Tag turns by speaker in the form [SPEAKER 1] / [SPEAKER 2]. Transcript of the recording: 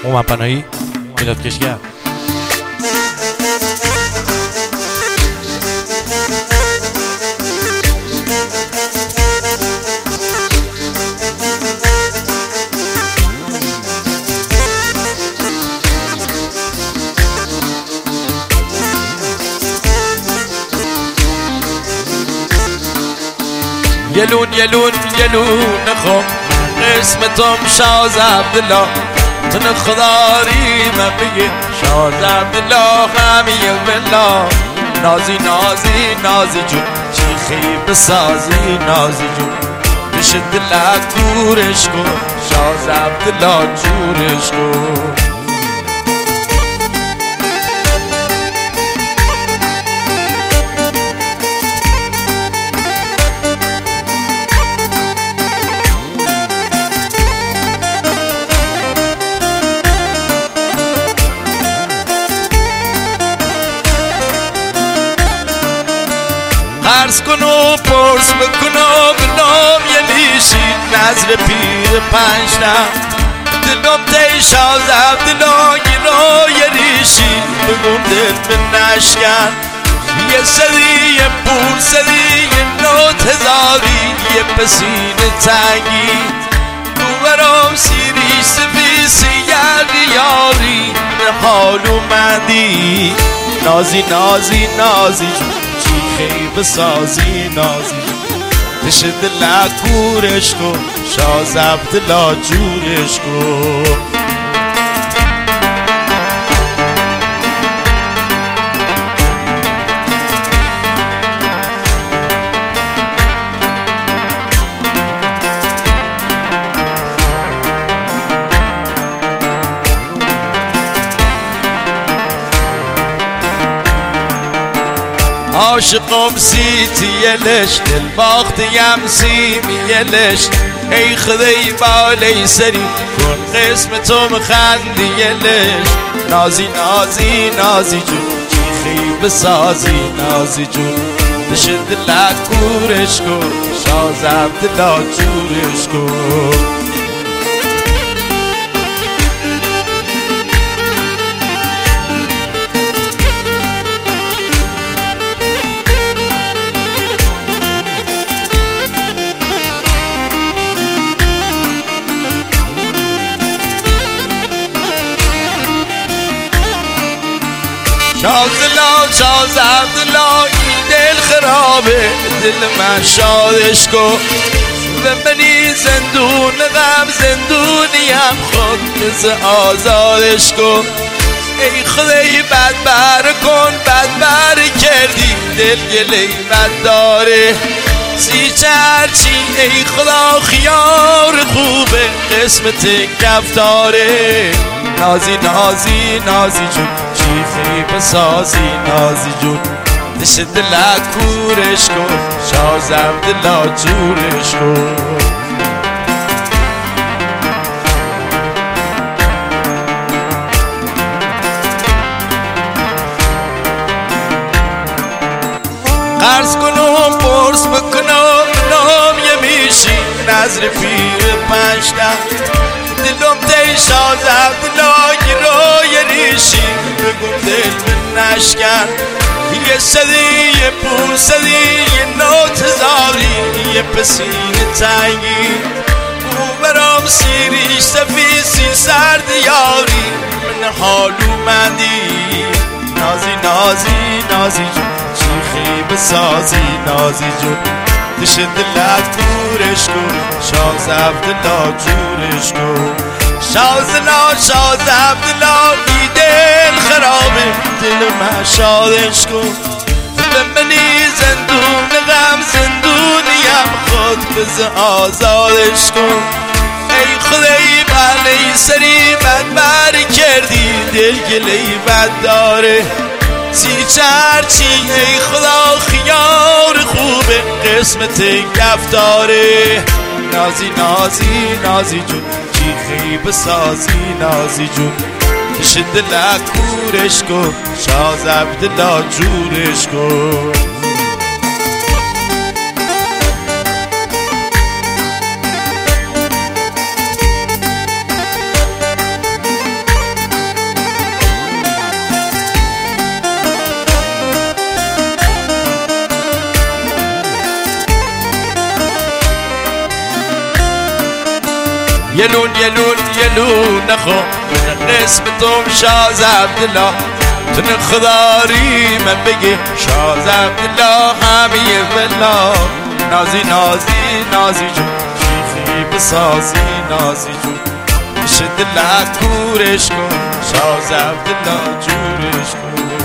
[SPEAKER 1] اومد پناهی میلاد کشگر.
[SPEAKER 2] یلون یلون یلون خم قسمتم شاز عبدالله تن خداری من بگه شاز عبدالله خمیه بالله نازی نازی نازی جون چیخی بسازی نازی جون بشه دلت دورش کن شاز عبدالله جورش کن. عرض کن و پرس بکن و بنام یه لیشی نظر پیر پنجتم دلم دی شاز عبدالله گیرا یه ریشی بگم دل به نشکن یه سری یه پول سری یه نوت هزاری یه پسین تنگی دوبرام سیری سفی سیگردی یاری به حال اومدی نازی نازی نازی چیخی بسازی نازی بشه دلت گورش کن شاز عبدالله جورش کن. عاشقم سیتیلش دل باختیم سیمیلش ای خدای بالای سری کن قسمتم خندیلش نازی نازی نازی جون چیخی بسازی نازی جون بشه دلت گورش کن شاز عبدالله جورش کن. شاز عبدالله این دل خرابه دل من شادش کن به منی زندون غم زندونیم خود بز آزادش کن ای خدای بد بر کن بد بر کردی دل گلی بد داره سی چرچی ای خدا خیار خوبه قسمت کف داره نازی نازی نازی جون چیخی بسازی نازی جون دش دلت کورش کن شاز عبدالله جورش کن. قرض کنم پرس بکنم نام یه میشی نظر پیر پنجتم دلم دی شاز عبدالله گیرای ریشی بگم دل به نشکن یه صدی یه پول صدی یه نوت هزاری یه پسین تنگی او برام سیریش سفیسی سرد یاری من حال اومدی نازی نازی نازی جون چیخی بسازی نازی جون دش دلت گورش کن شاز عبدالله جورش کن. شاز عبدالله ای دل خرابه دل من شادش کن به منی زندون غم زندونیم خود بز آزادش کن ای خدای بلی سری بد بر کردی دل گلی بد داره سی چرچی ای خدا خیار خوبه قسمت کف داره نازی نازی نازی جون چیخی بسازی نازی جون بشه دلت کورش کن شاز عبدالله جورش کن. یلون یلون یلون نخو قسم توم شاز عبدالله تن خداری من بگی شاز عبدالله همیه بلا نازی نازی نازی جو شیخی بسازی نازی جو بشه دلت گورش کن شاز عبدالله جورش کن